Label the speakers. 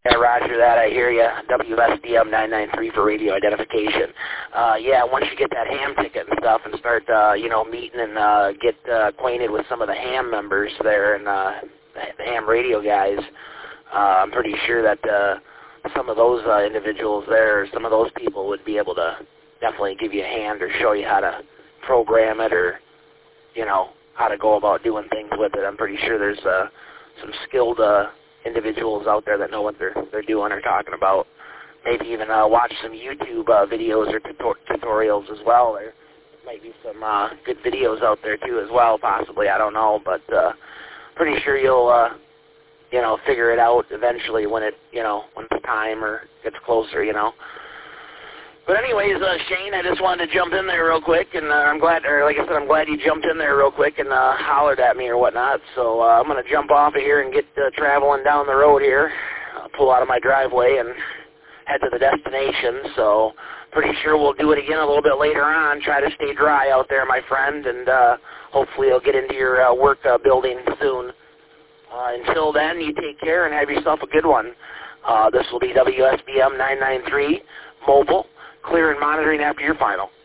Speaker 1: Yeah, roger that. I hear you. WSDM 993 for radio identification. Yeah, once you get that ham ticket and stuff and start, meeting and get acquainted with some of the ham members there and the ham radio guys, I'm pretty sure that some of those individuals there, some of those people would be able to definitely give you a hand or show you how to program it or, how to go about doing things with it. I'm pretty sure there's some skilled individuals out there that know what they're doing or talking about. Maybe even watch some YouTube videos or tutorials as well. There might be some good videos out there too as well, possibly. I don't know, but pretty sure you'll figure it out eventually when when the time or gets closer, But anyways, Shane, I just wanted to jump in there real quick, and I'm glad you jumped in there real quick and hollered at me or whatnot. So I'm going to jump off of here and get traveling down the road here, pull out of my driveway and head to the destination. So pretty sure we'll do it again a little bit later on. Try to stay dry out there, my friend, and hopefully you'll get into your work building soon. Until then, you take care and have yourself a good one. This will be WSBM 993 Mobile. Clear and monitoring after your final.